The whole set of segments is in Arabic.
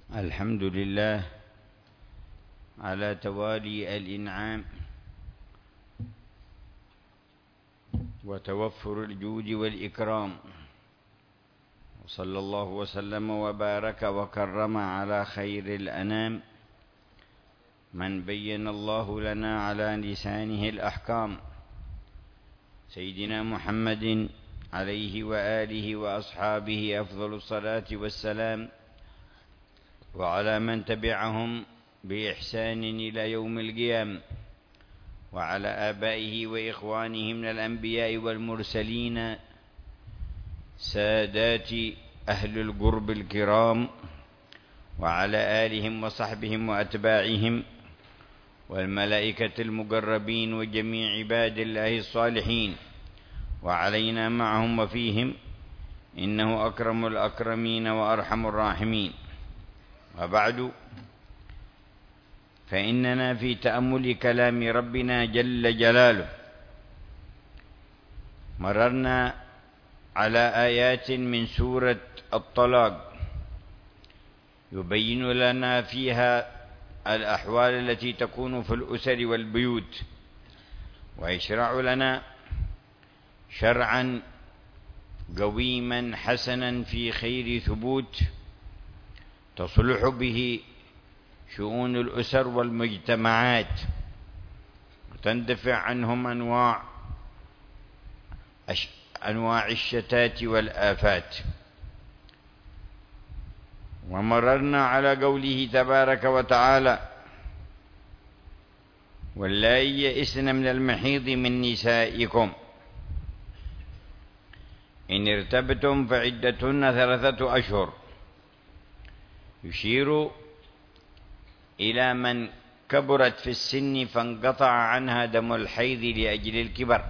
الحمد لله على توالي الإنعام وتوفر الجود والإكرام، وصلى الله وسلم وبارك وكرم على خير الأنام من بين الله لنا على لسانه الأحكام، سيدنا محمد عليه وآله وأصحابه أفضل الصلاة والسلام، وعلى من تبعهم بإحسان إلى يوم القيامة، وعلى آبائه وإخوانه من الأنبياء والمرسلين سادات أهل القرب الكرام، وعلى آلهم وصحبهم وأتباعهم والملائكة المقربين وجميع عباد الله الصالحين، وعلينا معهم وفيهم، إنه أكرم الأكرمين وأرحم الراحمين. وبعد، فإننا في تأمل كلام ربنا جل جلاله مررنا على آيات من سورة الطلاق يبين لنا فيها الأحوال التي تكون في الأسر والبيوت، ويشرع لنا شرعا قويما حسنا في خير ثبوت تصلح به شؤون الأسر والمجتمعات، وتندفع عنهم أنواع الشتات والآفات. ومررنا على قوله تبارك وتعالى: واللائي يئسن من المحيض من نسائكم إن ارتبتم فعدتهن 3 أشهر، يشير إلى من كبرت في السن فانقطع عنها دم الحيض لأجل الكبر،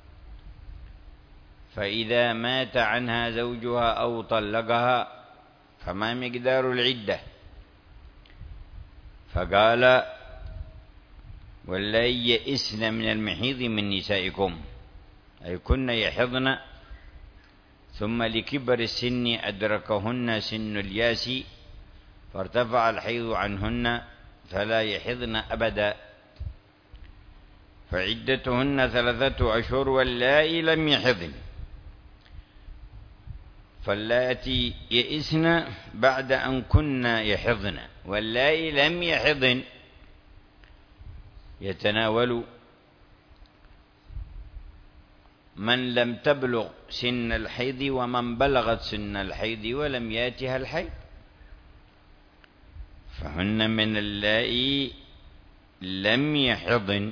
فإذا مات عنها زوجها أو طلقها فما مقدار العدة؟ فقال: واللائي يئسن من المحيض من نسائكم، أي كن يحضن ثم لكبر السن أدركهن سن الياس فارتفع الحيض عنهن فلا يحضن أبدا، فعدتهن 3 أشهر. واللائي لم يحضن، فاللاتي يئسن بعد أن كن يحضن، واللائي لم يحضن يتناول من لم تبلغ سن الحيض ومن بلغت سن الحيض ولم ياتها الحيض، فهن من اللائي لم يحضن،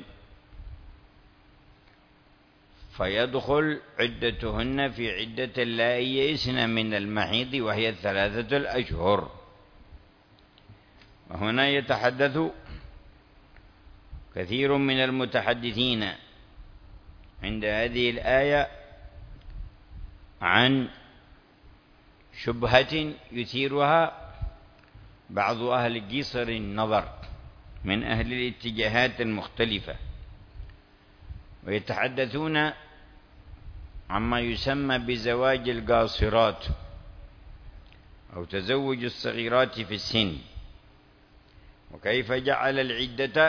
فيدخل عدتهن في عدة اللائي يئسن من المحيض وهي 3 أشهر. وهنا يتحدث كثير من المتحدثين عند هذه الآية عن شبهة يثيرها بعض أهل قصر النظر من أهل الاتجاهات المختلفة، ويتحدثون عما يسمى بزواج القاصرات أو تزوج الصغيرات في السن، وكيف جعل العدة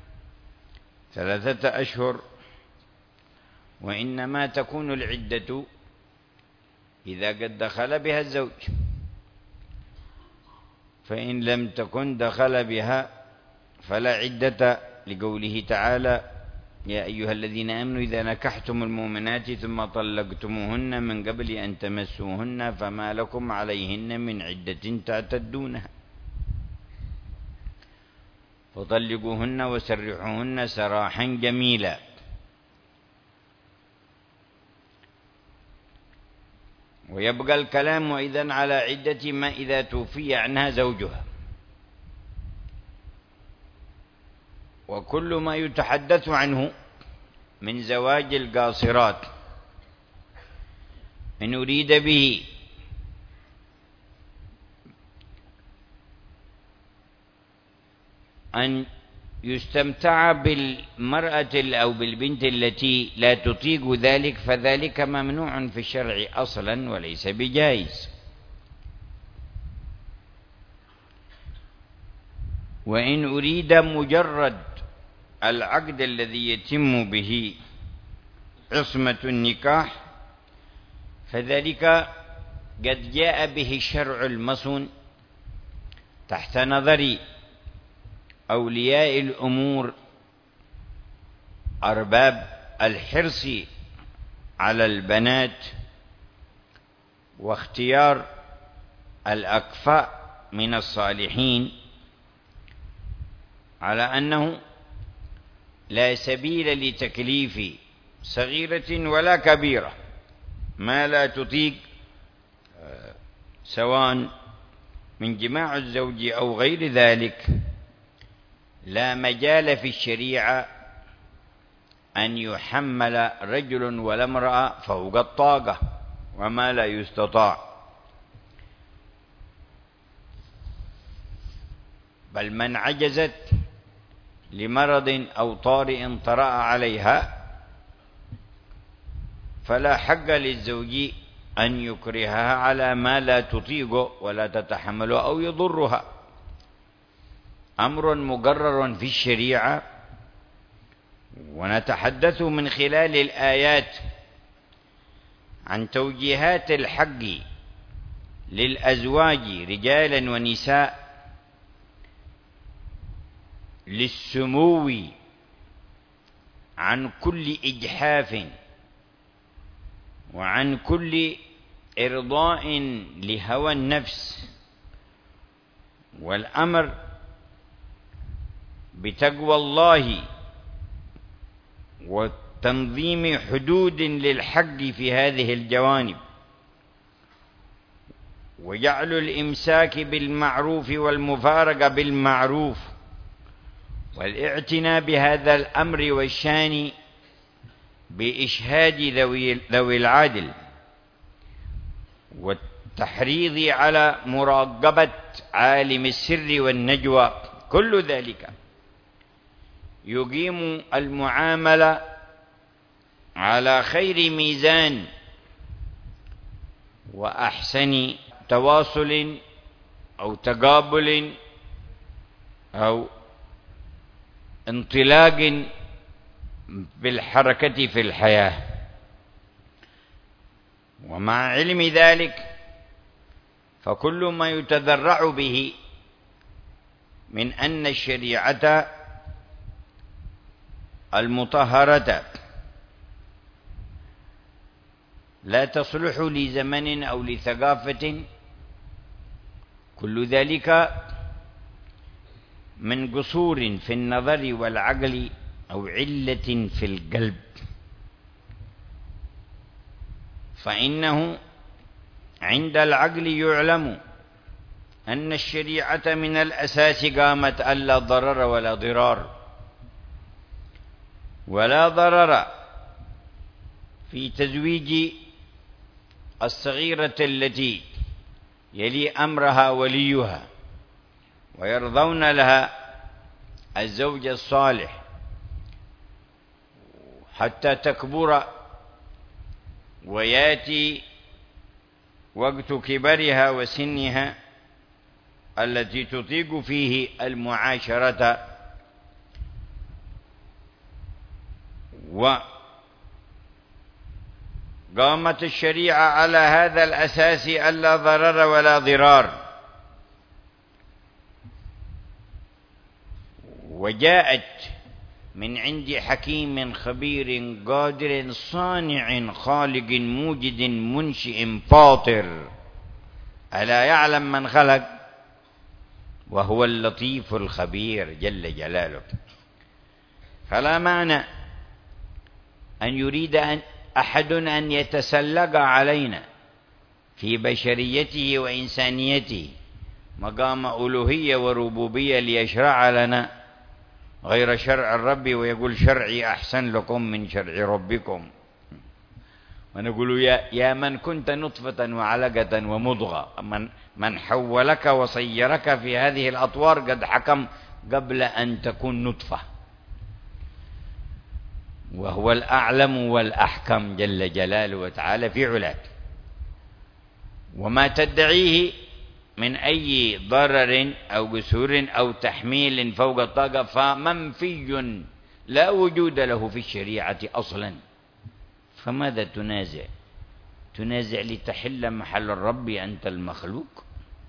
3 أشهر، وإنما تكون العدة إذا قد دخل بها الزوج، فإن لم تكن دخل بها فلا عدة، لقوله تعالى: يا أيها الذين آمنوا إذا نكحتم المؤمنات ثم طلقتموهن من قبل أن تمسوهن فما لكم عليهن من عدة تعتدونها فطلقوهن وسرحوهن سراحا جميلا. ويبقى الكلام إذن على عدة ما إذا توفي عنها زوجها، وكل ما يتحدث عنه من زواج القاصرات إن أريد به أن يستمتع بالمرأة أو بالبنت التي لا تطيق ذلك، فذلك ممنوع في الشرع أصلا وليس بجائز. وإن أريد مجرد العقد الذي يتم به عصمة النكاح فذلك قد جاء به الشرع المصون تحت نظر أولياء الأمور أرباب الحرص على البنات واختيار الأكفاء من الصالحين، على أنه لا سبيل لتكليف صغيرة ولا كبيرة ما لا تطيق، سواء من جماع الزوج أو غير ذلك. لا مجال في الشريعة أن يحمل رجل ولا امرأة فوق الطاقة وما لا يستطاع، بل من عجزت لمرض أو طارئ طرأ عليها فلا حق للزوج أن يكرهها على ما لا تطيق ولا تتحمل أو يضرها. أمر مقرر في الشريعة، ونتحدث من خلال الآيات عن توجيهات الحق للأزواج رجالا ونساء للسمو عن كل إجحاف وعن كل إرضاء لهوى النفس، والأمر بتقوى الله وتنظيم حدود للحق في هذه الجوانب، وجعل الإمساك بالمعروف والمفارقة بالمعروف، والاعتناء بهذا الأمر والشان بإشهاد ذوي العدل، والتحريض على مراقبة عالم السر والنجوى. كل ذلك يقيم المعاملة على خير ميزان وأحسن تواصل أو تقابل أو انطلاق بالحركة في الحياة. ومع علم ذلك فكل ما يتذرع به من أن الشريعة المطهرة لا تصلح لزمن أو لثقافة، كل ذلك من قصور في النظر والعقل أو علة في القلب، فإنه عند العقل يعلم أن الشريعة من الأساس قامت ألا ضرر ولا ضرار، ولا ضرر في تزويج الصغيرة التي يلي أمرها وليها ويرضون لها الزوج الصالح حتى تكبر وياتي وقت كبرها وسنها التي تطيق فيه المعاشرة، وقامت الشريعة على هذا الأساس ألا ضرر ولا ضرار، وجاءت من عند حكيم خبير قادر صانع خالق موجد منشئ فاطر، ألا يعلم من خلق وهو اللطيف الخبير جل جلاله. فلا معنى أن يريد أحد أن يتسلق علينا في بشريته وإنسانيته مقام ألوهية وربوبية ليشرع لنا غير شرع الرب ويقول شرعي أحسن لكم من شرع ربكم، ونقول يا من كنت نطفة وعلقة ومضغة، من حولك وصيرك في هذه الأطوار قد حكم قبل أن تكون نطفة، وهو الأعلم والأحكم جل جلاله وتعالى في علاه. وما تدعيه من أي ضرر أو جسور أو تحميل فوق الطاقة فمنفي لا وجود له في الشريعة أصلا، فماذا تنازع؟ تنازع لتحل محل الرب أنت المخلوق،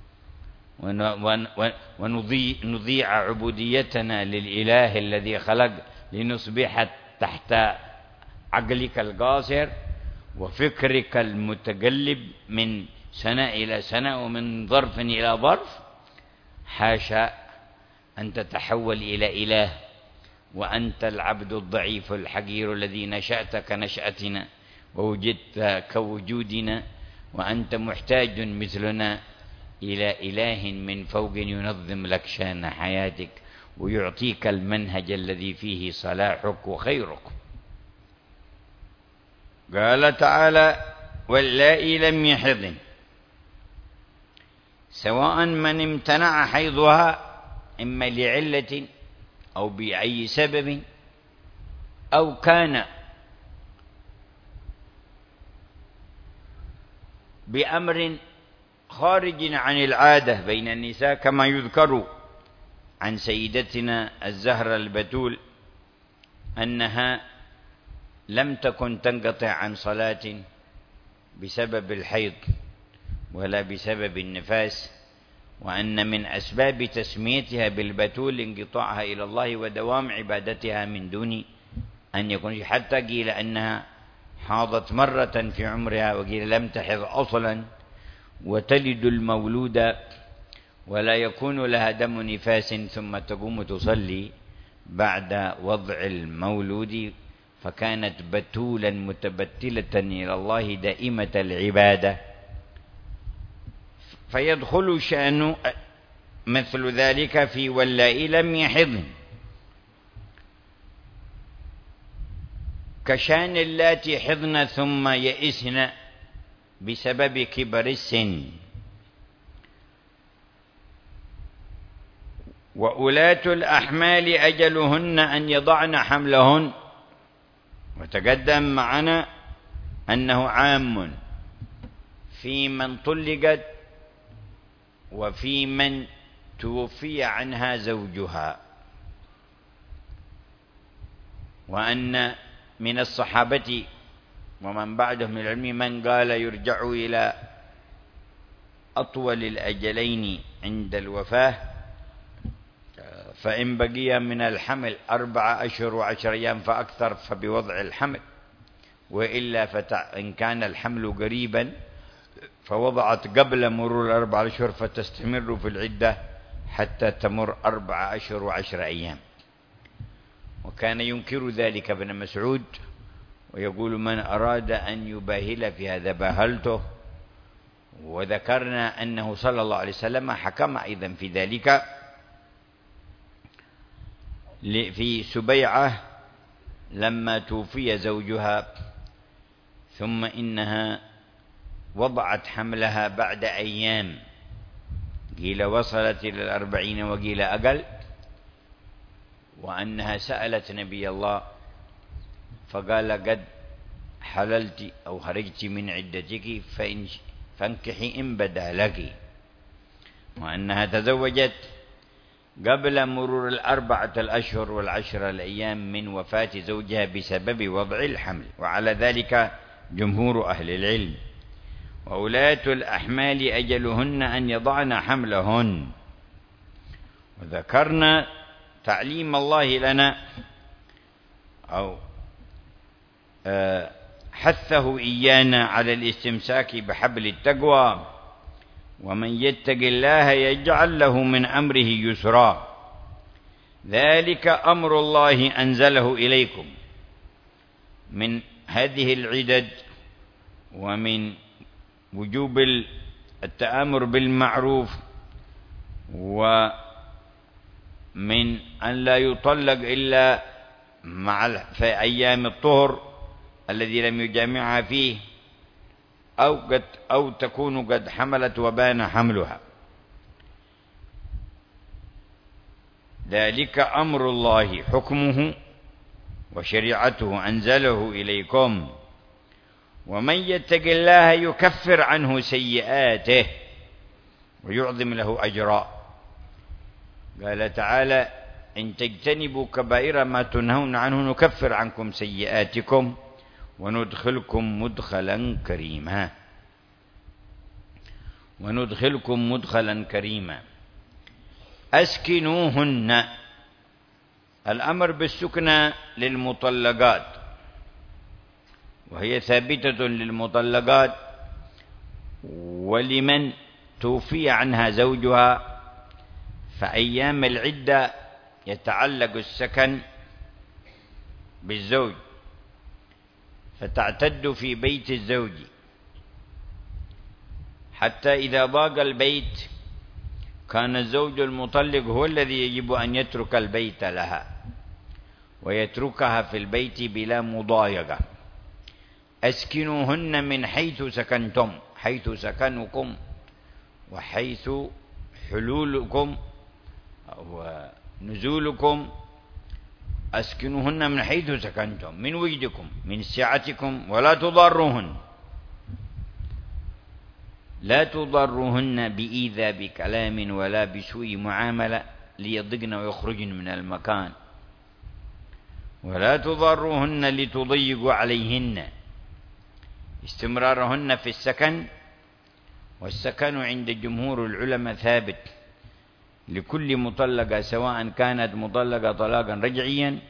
ونضيع عبوديتنا للإله الذي خلق لنصبح تحت عقلك القاصر وفكرك المتقلب من سنة إلى سنة ومن ظرف إلى ظرف. حاشا أن تتحول إلى إله وأنت العبد الضعيف الحقير الذي نشأت كنشأتنا ووجدت كوجودنا، وأنت محتاج مثلنا إلى إله من فوق ينظم لك شأن حياتك ويعطيك المنهج الذي فيه صلاحك وخيرك. قال تعالى: واللائي لم يحضن، سواء من امتنع حيضها إما لعلة أو بأي سبب، أو كان بأمر خارج عن العادة بين النساء، كما يذكر عن سيدتنا الزهرة البتول أنها لم تكن تنقطع عن صلاة بسبب الحيض ولا بسبب النفاس، وأن من أسباب تسميتها بالبتول انقطاعها إلى الله ودوام عبادتها من دون أن يكون، حتى قيل أنها حاضت مرة في عمرها وقيل لم تحض أصلا، وتلد المولود ولا يكون لها دم نفاس ثم تقوم تصلي بعد وضع المولود، فكانت بتولا متبتلة إلى الله دائمة العبادة. فيدخل شأن مثل ذلك في واللائي لم يحضن، كشأن اللاتي حضن ثم يئسن بسبب كبر السن. وأولاة الأحمال أجلهن أن يضعن حملهن، وتقدم معنا أنه عام في من طلقت وفي من توفي عنها زوجها، وأن من الصحابة ومن بعدهم من العلم من قال يرجع إلى أطول الأجلين عند الوفاة، فإن بقي من الحمل 4 أشهر و10 أيام فأكثر فبوضع الحمل، وإلا إن كان الحمل قريبا فوضعت قبل مرور 4 أشهر فتستمر في العدة حتى تمر 4 أشهر و10 أيام. وكان ينكر ذلك ابن مسعود ويقول: من أراد أن يباهل في هذا باهلته. وذكرنا أنه صلى الله عليه وسلم حكم أيضا في ذلك في سبيعة لما توفي زوجها، ثم إنها وضعت حملها بعد أيام، قيل وصلت إلى 40 وقيل أقل، وأنها سألت نبي الله فقال: قد حللت أو خرجت من عدتك فانكحي إن بدا لك، وأنها تزوجت قبل مرور 4 أشهر و10 الأيام من وفاة زوجها بسبب وضع الحمل، وعلى ذلك جمهور أهل العلم. وأولاة الأحمال أجلهن أن يضعن حملهن. وذكرنا تعليم الله لنا أو حثه إيانا على الاستمساك بحبل التقوى: ومن يتق الله يجعل له من أمره يسرا، ذلك أمر الله أنزله إليكم. من هذه العدد ومن وجوب التآمر بالمعروف، ومن أن لا يطلق إلا في أيام الطهر الذي لم يجامعها فيه، أو تكون قد حملت وبان حملها. ذلك أمر الله حكمه وشريعته أنزله إليكم، ومن يتق الله يكفر عنه سيئاته ويعظم له أجرا. قال تعالى: إن تجتنبوا كبائر ما تنهون عنه نكفر عنكم سيئاتكم وندخلكم مدخلا كريما. وندخلكم مدخلا كريما. أسكنوهن، الأمر بالسكنى للمطلقات، وهي ثابتة للمطلقات ولمن توفي عنها زوجها، فأيام العدة يتعلق السكن بالزوج، فتعتد في بيت الزوج حتى إذا ضاق البيت كان الزوج المطلق هو الذي يجب أن يترك البيت لها ويتركها في البيت بلا مضايقة. أسكنوهن من حيث سكنتم، حيث سكنكم وحيث حلولكم ونزولكم. أسكنوهن من حيث سكنتم، من وجدكم، من سعتكم، ولا تضروهن، لا تضروهن بإيذاء بكلام ولا بسوء معاملة ليضجن ويخرجن من المكان، ولا تضروهن لتضيقوا عليهن. استمرارهن في السكن، والسكن عند جمهور العلماء ثابت لكل مطلقة، سواء كانت مطلقة طلاقا رجعيا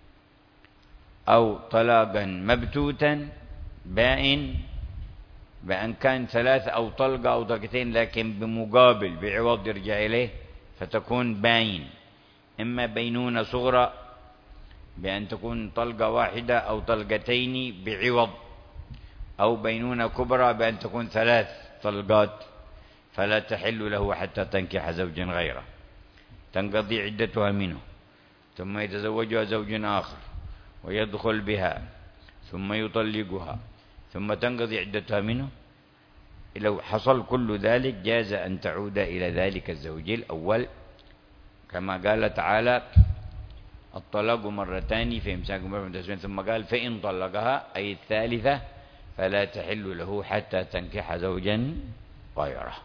أو طلاقا مبتوتا بائن، بأن كان ثلاث أو طلقة أو طلقتين لكن بمقابل بعوض يرجع إليه فتكون باين، إما بينونة صغرى بأن تكون طلقة واحدة أو طلقتين بعوض، أو بينونة كبرى بأن تكون ثلاث طلقات، فلا تحل له حتى تنكح زوجا غيره، تنقضي عدتها منه، ثم يتزوجها زوج آخر ويدخل بها ثم يطلقها ثم تنقضي عدتها منه. لو حصل كل ذلك جاز أن تعود إلى ذلك الزوج الأول، كما قال تعالى: الطلاق مرتان فإمساك بمعروف، ثم قال: فإن طلقها أي الثالثة فلا تحل له حتى تنكح زوجا غيره.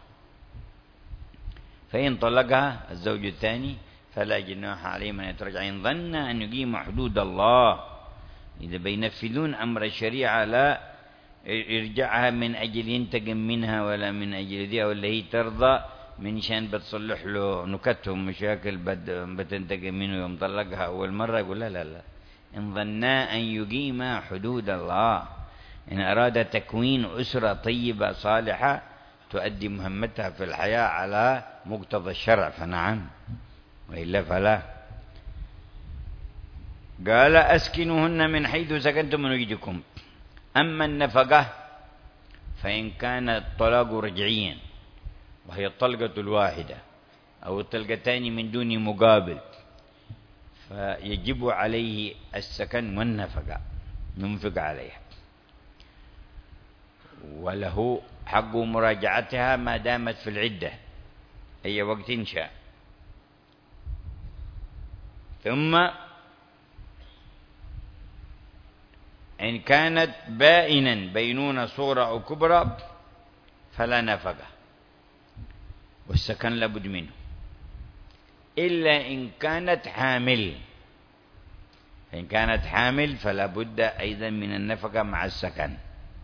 فإن طلقها الزوج الثاني فلا جناح عليه من يترجع إن ظن أن يقيم حدود الله. إذا بينفذون أمر الشريعة لا يرجعها من أجل ينتقم منها ولا من أجل ذي، ولا هي ترضى من شان بتصلح له نكتهم مشاكل بتنتقم منه يوم طلقها أول مرة، يقول لا لا لا، إن ظنا أن يقيم حدود الله، إن أراد تكوين أسرة طيبة صالحة تؤدي مهمتها في الحياة على مقتضى الشرع فنعم، وإلا فلا. قال: أسكنوهن من حيث سكنتم من وجدكم. أما النفقة فإن كان الطلاق رجعيا وهي الطلقة الواحدة أو الطلقتان من دون مقابل، فيجب عليه السكن والنفقة، ينفق عليها، وله حق مراجعتها ما دامت في العدة أي وقت شاء. ثم إن كانت بائنا بينونة صغرى أو كبرى فلا نفقة، والسكن لابد منه، إلا إن كانت حامل. فإن كانت حامل فلا بد أيضا من النفقة مع السكن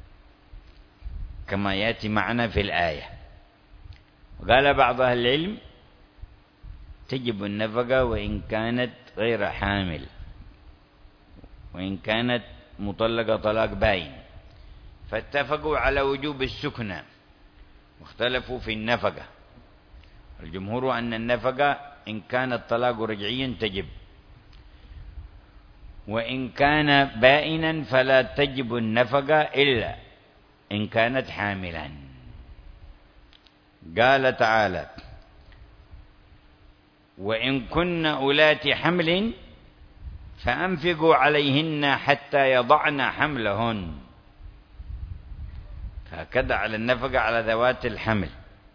كما يأتي معنا في الآية. وقال بعض أهل العلم: تجب النفقة وإن كانت غير حامل، وإن كانت مطلقة طلاق باين، فاتفقوا على وجوب السكنى واختلفوا في النفقة. الجمهور أن النفقة إن كان الطلاق رجعيا تجب، وإن كان بائنا فلا تجب النفقة إلا إن كانت حاملا. قال تعالى: وإن كن أولات حمل فأنفقوا عليهن حتى يضعن حملهن. هكذا على النفقة على ذوات الحمل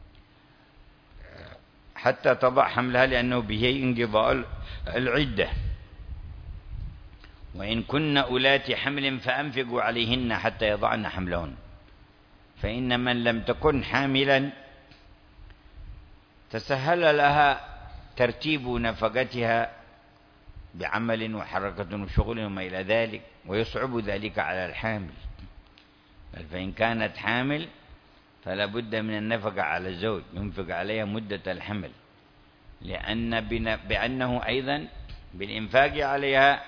حتى تضع حملها، لأنه به انقضاء العدة. وإن كن أولات حمل فأنفقوا عليهن حتى يضعن حملهن، فإن من لم تكن حاملا تسهل لها ترتيب نفقتها بعمل وحركة وشغل وما إلى ذلك، ويصعب ذلك على الحامل. فإن كانت حامل فلا بد من النفقة على الزوج، ينفق عليها مدة الحمل، بأنه أيضا بالإنفاق عليها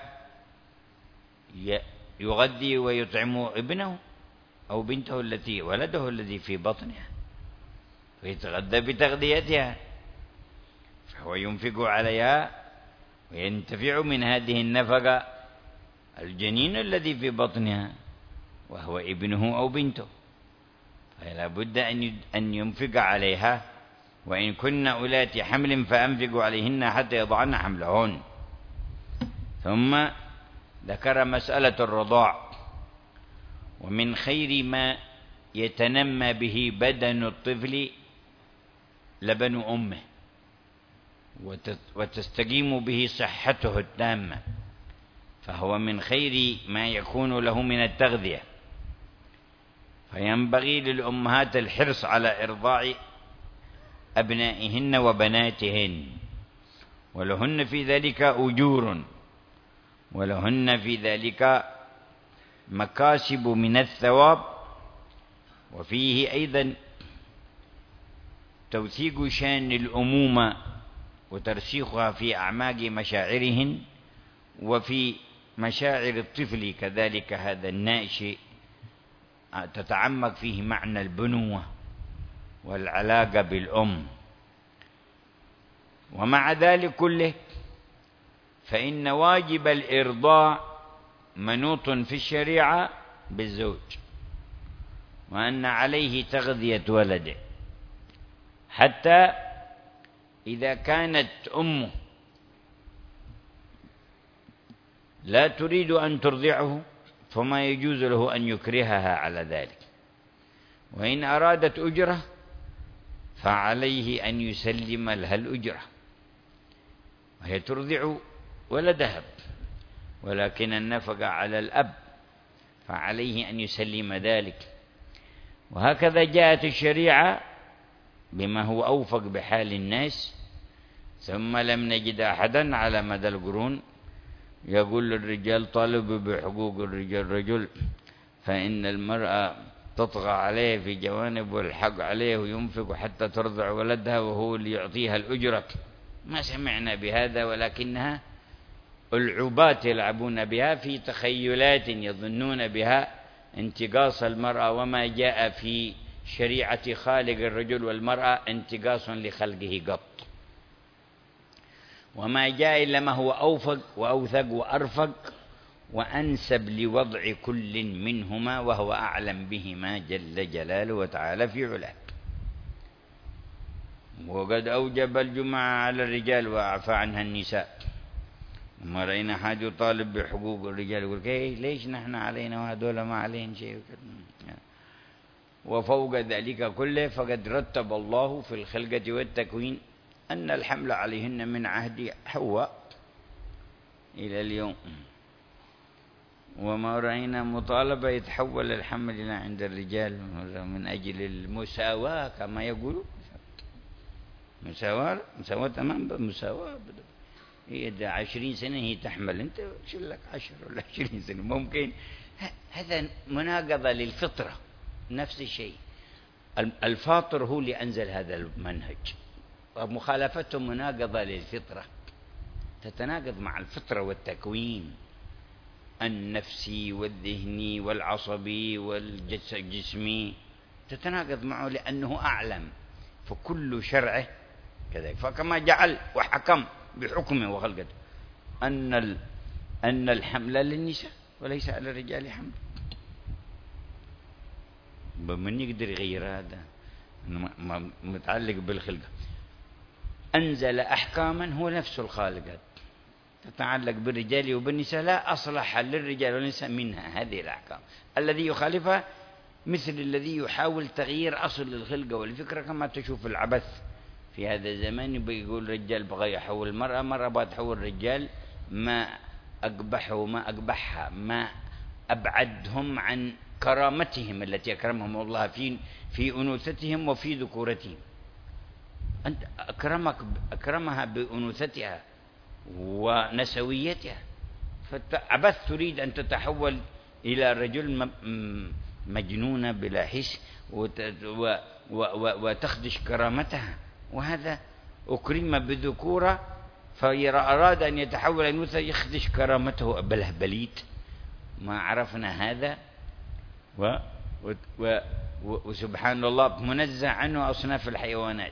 يغذي ويطعم ابنه أو بنته ولده الذي في بطنها، فيتغذى بتغذيتها، فهو ينفق عليها وينتفع من هذه النفقة الجنين الذي في بطنها وهو ابنه أو بنته، فلا بد أن ينفق عليها. وإن كن أولات حمل فأنفقوا عليهن حتى يضعن حملهن. ثم ذكر مسألة الرضاع، ومن خير ما يتنمى به بدن الطفل لبن أمه، وتستقيم به صحته التامة، فهو من خير ما يكون له من التغذية. فينبغي للأمهات الحرص على إرضاع أبنائهن وبناتهن، ولهن في ذلك أجور، ولهن في ذلك مكاسب من الثواب. وفيه أيضا توثيق شان الأمومة وترسيخها في أعماق مشاعرهن وفي مشاعر الطفل كذلك، هذا الناشئ تتعمق فيه معنى البنوة والعلاقة بالأم. ومع ذلك كله فإن واجب الإرضاع منوط في الشريعة بالزوج، وأن عليه تغذية ولده، حتى إذا كانت أمه لا تريد أن ترضعه فما يجوز له أن يكرهها على ذلك. وإن أرادت أجرة فعليه أن يسلم لها الأجرة، وهي ترضع ولدها، ولكن النفقة على الأب، فعليه أن يسلم ذلك. وهكذا جاءت الشريعة بما هو أوفق بحال الناس. ثم لم نجد أحدا على مدى القرون يقول للرجال طالبوا بحقوق الرجل، فإن المرأة تطغى عليه في جوانب والحق عليه وينفق حتى ترضع ولدها وهو اللي يعطيها الأجرة. ما سمعنا بهذا، ولكنها العبات يلعبون بها في تخيلات يظنون بها انتقاص المرأة، وما جاء في شريعة خالق الرجل والمرأة انتقاص لخلقه قط، وما جاء إلا ما هو أوفق وأوثق وأرفق وأنسب لوضع كل منهما، وهو أعلم بهما جل جلاله وتعالى في علاه. وقد أوجب الجمعة على الرجال وأعفى عنها النساء. ما رأينا حاجة يطالب بحقوق الرجال يقول ليش نحن علينا وهذول ما عليهم شيء. وفوق ذلك كله فقد رتب الله في الخلقة والتكوين أن الحمل عليهن من عهد حواء إلى اليوم، وما رأينا مطالبة يتحول الحمل إلى عند الرجال من أجل المساواة كما يقولون. مساواة تمام، مساواة. هي 20 سنة هي تحمل، أنت شلك 10 ولا 20 سنة ممكن. هذا مناقضة للفطرة. نفس الشيء الفاطر هو اللي أنزل هذا المنهج، ومخالفته مناقضة للفطرة، تتناقض مع الفطرة والتكوين النفسي والذهني والعصبي والجسمي، تتناقض معه لأنه أعلم، فكل شرعه كذلك. فكما جعل وحكم بحكمه وخلقته أن الحمل للنساء وليس على الرجال حمل. من يقدر يغير هذا؟ متعلق بالخلقة. أنزل أحكاما هو نفس الخالقات تتعلق بالرجال وبالنساء، لا أصلح للرجال والنساء منها هذه الأحكام. الذي يخالفها مثل الذي يحاول تغيير أصل الخلقة والفكرة، كما تشوف العبث في هذا الزمان. بيقول الرجال بغى يحول المرأة، مرة بغى تحول الرجال، ما أقبحه وما أقبحها، ما أبعدهم عن كرامتهم التي أكرمهم الله في أنوثتهم وفي ذكورتهم. أنت أكرمها بأنوثتها ونسويتها، فعبث تريد أن تتحول إلى رجل مجنونة بلا حس وتخدش كرامتها. وهذا أكرم بذكورة فأراد أن يتحول إلى أنوثة يخدش كرامته بلهبليت. ما عرفنا هذا وسبحان الله منزه عنه أصناف الحيوانات.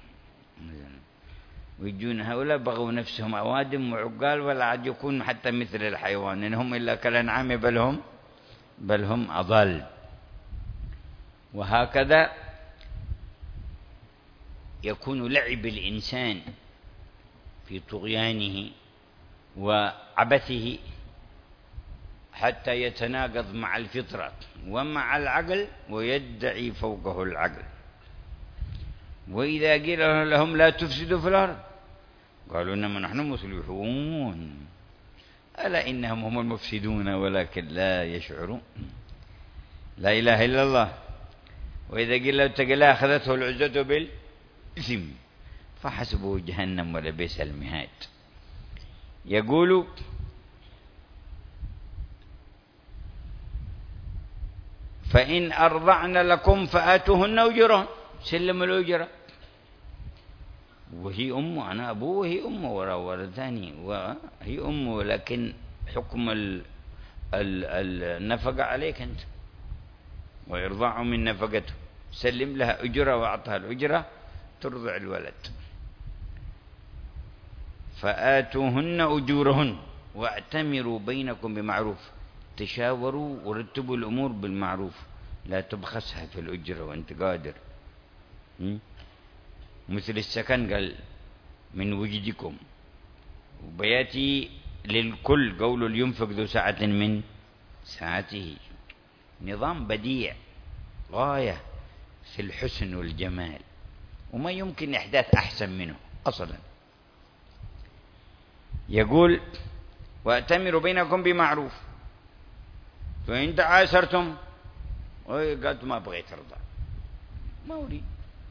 ويجون هؤلاء بغوا نفسهم أوادم وعقال ولا عاد يكون حتى مثل الحيوان، إنهم إلا كالأنعام بل هم أضل. وهكذا يكون لعب الإنسان في طغيانه وعبثه حتى يتناقض مع الفطرة ومع العقل ويدعي فوقه العقل. وإذا قيل لهم لا تفسدوا في الأرض قالوا إنما نحن مصلحون، ألا إنهم هم المفسدون ولكن لا يشعرون. لا إله إلا الله. وإذا قيل له اتق الله أخذته العزة بالإثم فحسبه جهنم ولبئس المهاد. يقول فإن أرضعن لكم فآتوهن أجرهن، سلم الأجرة. وهي أمه، أنا أبوه وهي أمه ورثاني وهي أمه، لكن حكم النفقة عليك أنت، وإرضاع من نفقته، سلم لها أجرة وأعطها الأجرة ترضع الولد. فآتوهن أجورهن واعتمروا بينكم بمعروف، تشاوروا ورتبوا الأمور بالمعروف، لا تبخسها في الأجرة وأنت قادر. مثل السكن قال من وجدكم، وبياتي للكل قول لينفق ذو سعة من سعته. نظام بديع غاية في الحسن والجمال، وما يمكن إحداث أحسن منه أصلا. يقول وأتمروا بينكم بمعروف فإن تعاسرتم، قالت ما بغيت أرضى، ما أريد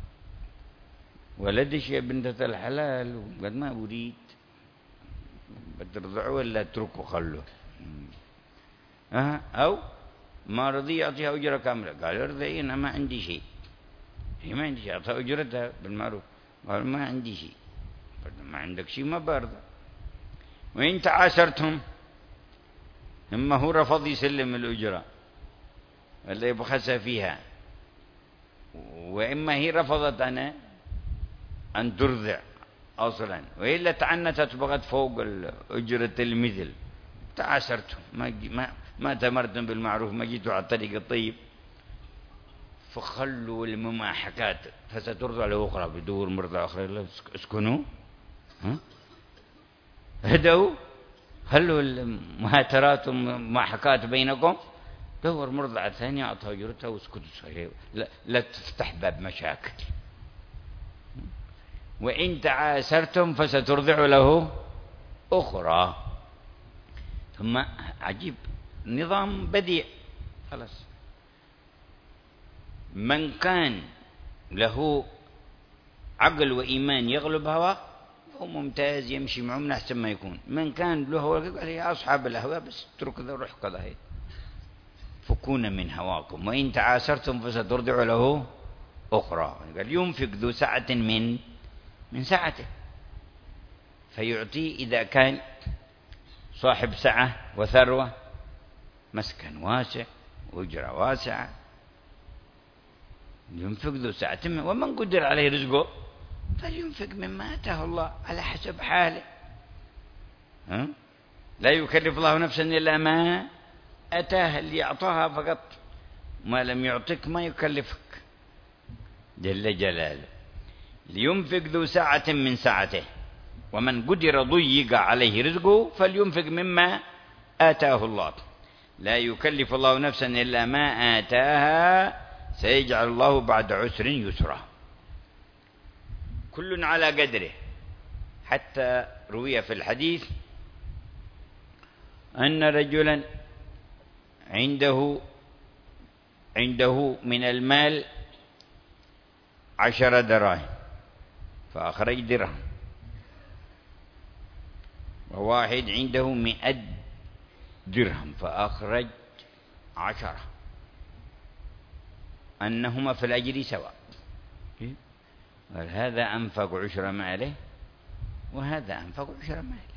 ولدش يا بنت الحلال، وقد ما أريد، بترضعوا ولا اتركوا خلوه. أو ما رضي يعطيها أجرة كاملة، قال ارضعي أنا ما عندي شيء، هي ما عندي شيء، أعطيها أجرتها بالمعروف، قال ما عندي شيء، ما عندك شيء ما برضى. وإن تعاسرتم، إما هو رفض يسلم الأجرة ولا يبخس فيها، وإما هي رفضت أنا أن ترضع أصلا، وإلا تعنتت بغت فوق أجرة المثل. تعاسرتم ما تمرتم بالمعروف، ما جيتوا على الطريق الطيب، فخلوا المماحكات فسترضع له أخرى، بدور مرضى أخرى. اسكنوا هدوا، خلوا المهاترات والمماحكات بينكم، دور مرضعة ثانية أعطها أجرتها واسكتوا، لا تفتح باب مشاكل. وإن تعاسرتم فسترضع له أخرى. ثم عجيب، نظام بديع خلاص. من كان له عقل وإيمان يغلب هواه هو ممتاز، يمشي معه من أحسن ما يكون. من كان له هوى قال يا أصحاب الهوى بس اترك ذا روح كذا، فكون من هواكم. وإن تعاسرتم فسترضع له أخرى. قال ينفق ذو سعة من سعته، فيعطي إذا كان صاحب سعة وثروة، مسكن واسع وأجرة واسعة. ينفق ذو سعة ومن قدر عليه رزقه فلينفق مما آتاه الله على حسب حاله. لا يكلف الله نفسا إلا ما أتاها، اللي أعطاها فقط، ما لم يعطيك ما يكلفك جل جلاله. لينفق ذو سعة من سعته، ومن قدر ضيق عليه رزقه فلينفق مما آتاه الله. لا يكلف الله نفسا إلا ما آتاها، سيجعل الله بعد عسر يسرا. كل على قدره. حتى روي في الحديث أن رجلا عنده من المال 10 دراهم، فأخرج درهم، وواحد عنده 100 درهم فأخرج 10، أنهما في الأجر سواء. هذا أنفق 10 ماله وهذا أنفق 10 ماله،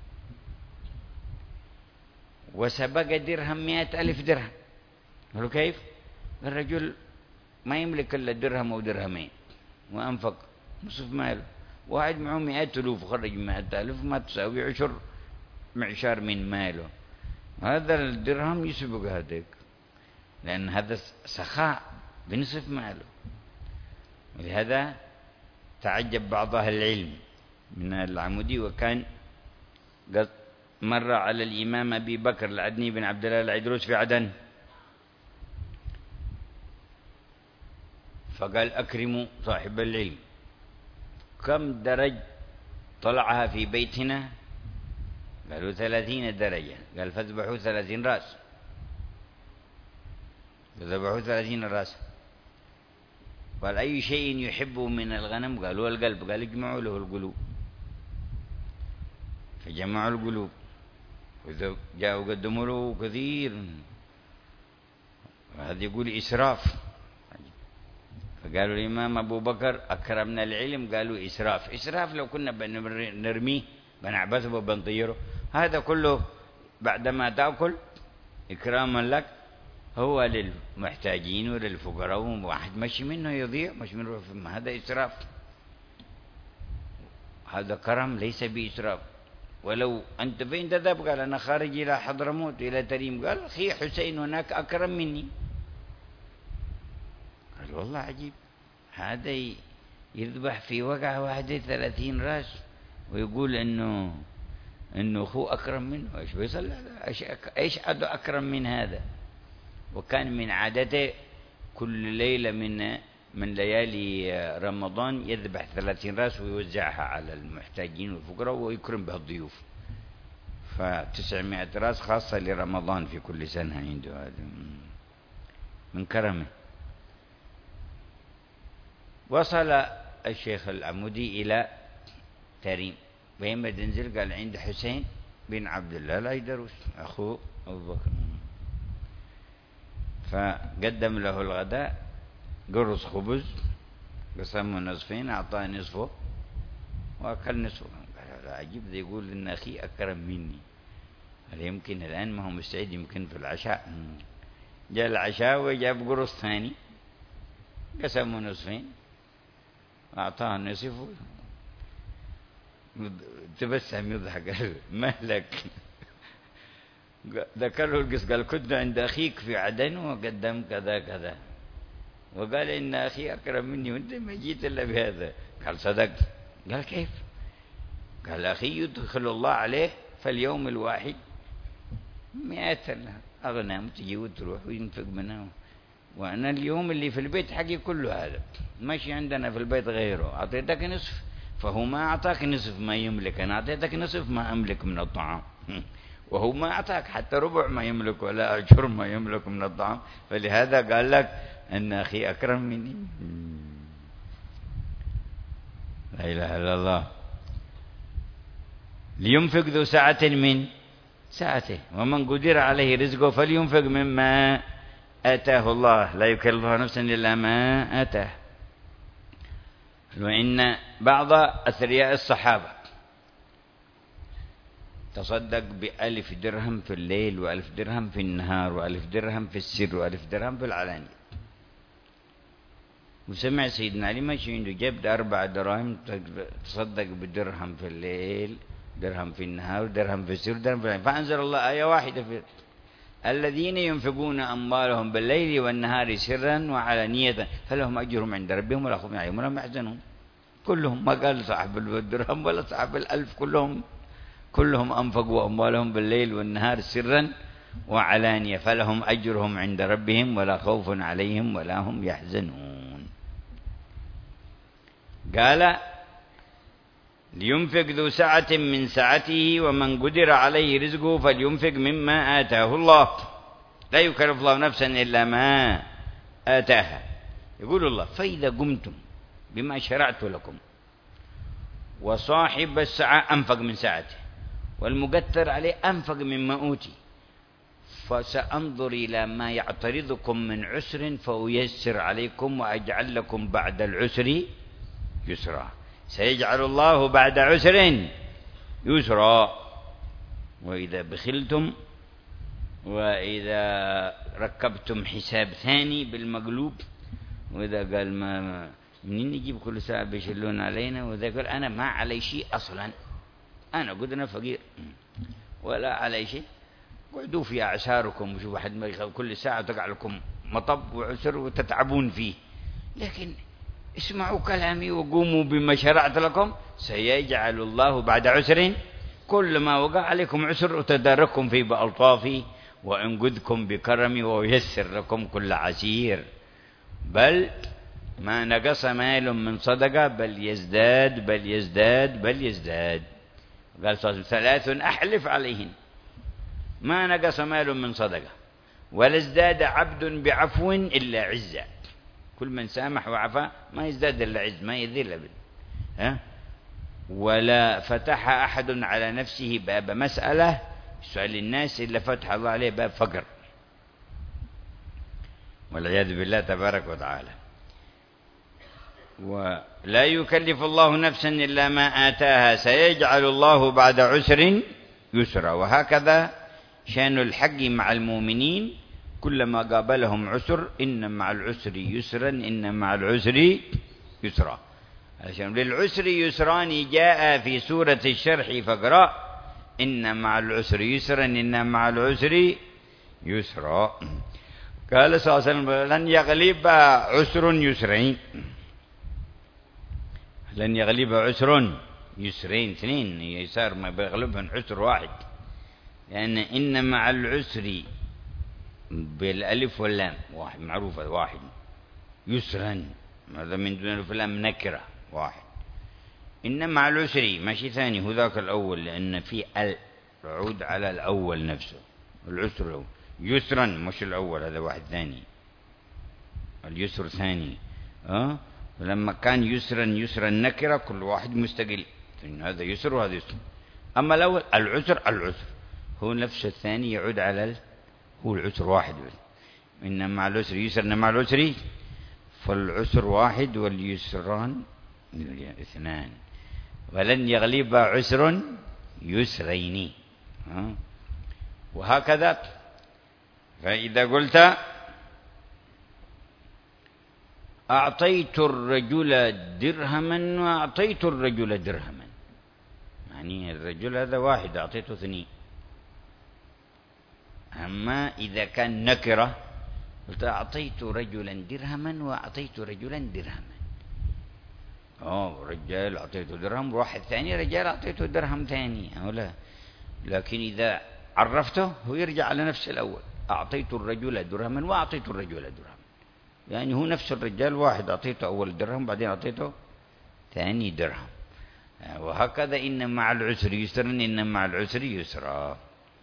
وسبق درهم 100,000 درهم. قالوا كيف؟ الرجل ما يملك إلا درهم أو درهمين وأنفق نصف ماله، واحد معه 100,000 وخرج 100,000 ما تساوي 10 معشار من ماله، هذا الدرهم يسبق هذاك، لأن هذا سخاء بنصف ماله. ولهذا تعجب بعض أهل العلم من العمودي، وكان قد مر على الإمام أبي بكر العدني بن عبد الله العيدروس في عدن، فقال أكرموا صاحب العلم، كم درج طلعها في بيتنا؟ قالوا 30 درجة. قال فاذبحوا 30 رأس، فذبحوا 30 رأس. قال أي شيء يحب من الغنم؟ قالوا القلب. قال اجمعوا له القلوب، فجمعوا القلوب، وإذا جاءوا قدموا له كثير، وهذا يقول إسراف. فقالوا الإمام أبو بكر أكرمنا العلم، قالوا إسراف. إسراف لو كنا بنرميه بنعبثه وبنطيره، هذا كله بعدما تأكل إكراما لك هو للمحتاجين وللفقراء، واحد مشي منه يضيع، مش منه، هذا إسراف. هذا كرم ليس بإسراف. ولو أنت فين تذهب؟ قال أنا خارج إلى حضرموت إلى تريم. قال أخي حسين هناك أكرم مني. قال والله عجيب، هذا يذبح في وقعة واحدة 30 رأس ويقول إنه أخوه أكرم منه. إيش بيصل؟ إيش أكرم من هذا؟ وكان من عادته كل ليلة من ليالي رمضان يذبح 30 رأس ويوزعها على المحتاجين والفقراء ويكرم بها الضيوف. ف900 رأس خاصة لرمضان في كل سنة عنده، هذا من كرمه. وصل الشيخ العمودي إلى تريم، وين تنزل؟ قال عند حسين بن عبد الله العيدروس أخوه أبو بكر. فقدم له الغداء، قرص خبز قسمه نصفين، أعطاه نصفه وأكل نصفه. قال عجيب، ذا يقول إن أخي أكرم مني. قال يمكن الآن ما هو مستعد، يمكن في العشاء. جاء العشاء وجاب قرص ثاني قسمه نصفين أعطاه نصف، تبسم يضحك. قال ما لك؟ ذكر له القصة، قال كنت عند أخيك في عدن وقدم كذا كذا، وقال إن أخي أكرم مني وأنت ما جيت إلا بهذا. قال صدقت. قال كيف؟ قال أخي يدخل الله عليه في اليوم الواحد 100 أغنام تجي وتروح وينفق منها، وأنا اليوم اللي في البيت حقي كله هذا، ماشي عندنا في البيت غيره. أعطيتك نصف، فهو ما أعطاك نصف ما يملك، أنا أعطيتك نصف ما أملك من الطعام، وهو ما أعطاك حتى ربع ما يملك ولا أجر ما يملك من الطعام، فلهذا قال لك أن أخي أكرم مني. لا إله إلا الله. لينفق ذو سعة من سعته، ومن قدر عليه رزقه فلينفق مما آتاه الله، لا يكلف نفسا إلا ما آتاه. وإن بعض أثرياء الصحابة تصدق ب1000 درهم في الليل، و1000 درهم في النهار، و1000 درهم في السر، و1000 درهم في العلانية. وسمع سيدنا علي ماشي عنده جاب 4 دراهم، تصدق بدرهم في الليل، درهم في النهار، درهم في السر، درهم في العلانية. فأنزل الله آية واحدة في الذين ينفقون أموالهم بالليل والنهار سرا وعلانية فلهم أجرهم عند ربهم ولا خوف عليهم ولا هم يحزنون. كلهم، ما قال صاحب الدرهم ولا صاحب ال1000، كلهم أنفقوا أموالهم بالليل والنهار سرا وعلانية فلهم أجرهم عند ربهم ولا خوف عليهم ولا هم يحزنون. قال لينفق ذو سعة من سعته، ومن قدر عليه رزقه فلينفق مما آتاه الله، لا يكلف الله نفسا إلا ما آتاها. يقول الله فإذا قمتم بما شرعت لكم وصاحب السعة أنفق من سعته، والمقتر عليه أنفق مما أوتي، فسأنظر إلى ما يعترضكم من عسر فأيسر عليكم وأجعل لكم بعد العسر يسرا. سيجعل الله بعد عسر يسرا. وإذا بخلتم وإذا ركبتم حساب ثاني بالمقلوب، وإذا قال ما منين نجيب كل ساعة بيشلون علينا، وإذا قال أنا ما علي شيء أصلا، أنا قد أنا فقير ولا علي شيء، قعدوا في أعساركم وشوفوا واحد ما كل ساعة تقع لكم مطب وعسر وتتعبون فيه، لكن اسمعوا كلامي وقوموا بما شرعت لكم. سيجعل الله بعد عسر، كل ما وقع عليكم عسر وتداركم في بألطافي وأنقذكم بكرمي ويسر لكم كل عسير. بل ما نقص مال من صدقة بل يزداد بل يزداد بل يزداد. قال صلى الله عليه وسلم 3 أحلف عليهن: ما نقص مال من صدقة، ولا ازداد عبد بعفو إلا عزة. كل من سامح وعفا ما يزداد إلا عز، ما يذل أبدا. ولا فتح أحد على نفسه باب مسألة سؤال الناس إلا فتح الله عليه باب فقر، والعياذ بالله تبارك وتعالى. ولا يكلف الله نفسا إلا ما آتاها، سيجعل الله بعد عسر يسرا. وهكذا شأن الحق مع المؤمنين، كلما قابلهم عسر إن مع العسر يسرا إن مع العسر يسرا. علشان للعسر يسران جاء في سورة الشرح فاقرأ إن مع العسر يسرا إن مع العسر يسرا. قال صلى الله عليه وسلم: لن يغلب عسر يسرين، لن يغلب عسر يسرين، 2 يسار ما بيغلبهم عسر واحد، لأن إن مع العسر بالألف واللام واحد معروفة واحد، يسرا هذا من دون الألف واللام نكرة واحد. إن مع العسر ماشي ثاني، هو ذاك الأول لأن في العود على الأول نفسه، العسر الأول. يسرا مش الأول، هذا واحد ثاني، اليسر ثاني. ولما كان يسرا يسرا نكرة كل واحد مستقل، هذا يسر وهذا يسر. أما الأول العسر، العسر هو نفس الثاني يعود على هو العسر واحد. إن مع العسر يسر إن مع العسر، فالعسر واحد واليسران 2. ولن يغلب عسر يسرين. وهكذا. فإذا قلت أعطيت الرجل درهما وأعطيت الرجل درهما، يعني الرجل هذا واحد أعطيته 2. أما إذا كان نكرة قلت أعطيت رجلا درهما وأعطيت رجلا درهما، رجال أعطيته درهم، وواحد ثاني رجال أعطيته درهم ثاني، أو لا. لكن إذا عرفته هو يرجع على نفس الأول، أعطيت الرجل درهما وأعطيت الرجل درهما، يعني هو نفس الرجال واحد أعطيته أول درهم بعدين أعطيته ثاني درهم. وهكذا إن مع العسر يسرا إن مع العسر يسرا.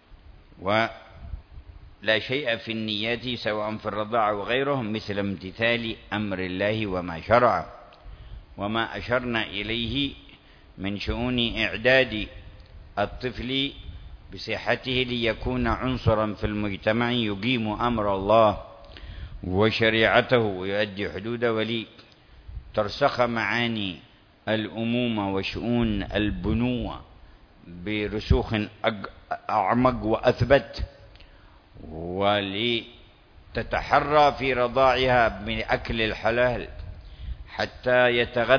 ولا شيء في النيات سواء في الرضاعة وغيره مثل امتثال أمر الله وما شرع، وما أشرنا إليه من شؤون إعداد الطفل بصحته ليكون عنصرا في المجتمع يقيم أمر الله وشريعته ويؤدي حدوده، ولترسخ معاني الأمومة وشؤون البنوة برسوخ أعمق وأثبت، ولتتحرى في رضاعها من أكل الحلال حتى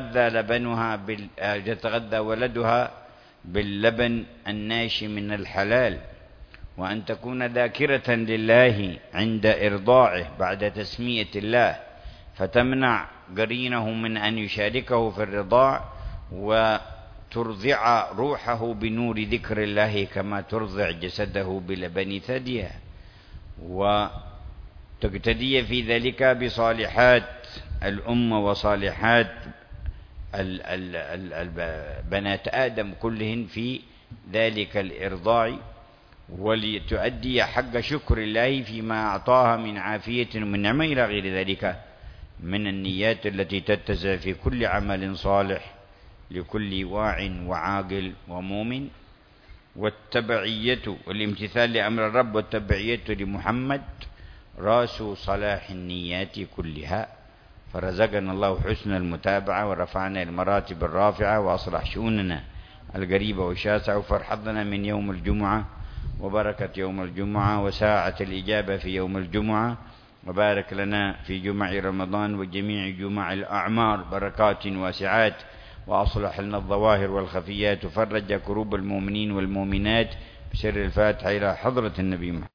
يتغذى ولدها باللبن الناشي من الحلال، وأن تكون ذاكرة لله عند إرضاعه بعد تسمية الله، فتمنع قرينه من أن يشاركه في الرضاع، وترضع روحه بنور ذكر الله كما ترضع جسده بلبن ثديها، وتقتدي في ذلك بصالحات الأمة وصالحات بنات آدم كلهن في ذلك الإرضاع، ولتؤدي حق شكر الله فيما أعطاها من عافية ومن نعمة إلى غير ذلك من النيات التي تتزع في كل عمل صالح لكل واع وعاقل ومؤمن. والتبعية والامتثال لأمر الرب والتبعية لمحمد رأس صلاح النيات كلها. فرزقنا الله حسن المتابعة ورفعنا المراتب الرافعة وأصلح شؤوننا القريبة والشاسعة، وفرحضنا من يوم الجمعة وبركة يوم الجمعة وساعة الإجابة في يوم الجمعة، وبارك لنا في جمع رمضان وجميع جمع الأعمار بركات واسعات، وأصلح لنا الظواهر والخفيات، وفرج كروب المؤمنين والمؤمنات بسر الفاتحة إلى حضرة النبي محمد.